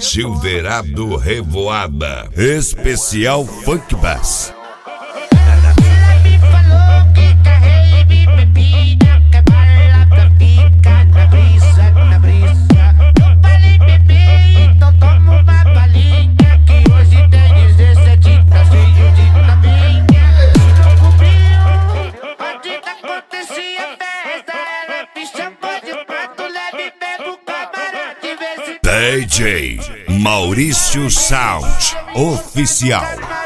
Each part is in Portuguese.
Silverado Revoada, especial Funk Bass. DJ Maurício Sound Oficial.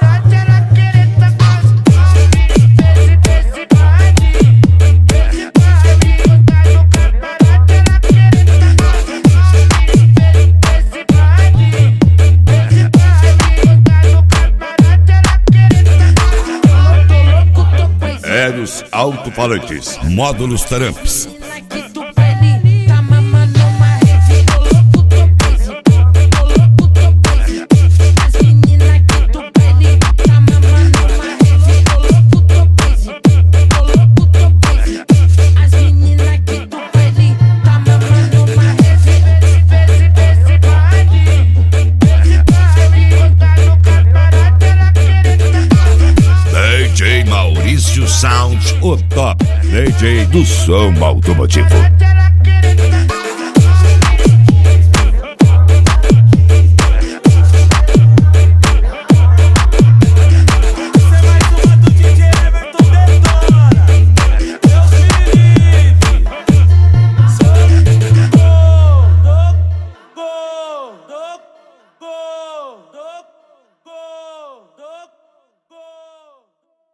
Eros alto-falantes, módulos Tramps. DJ Maurício Sound, o top DJ do som automotivo.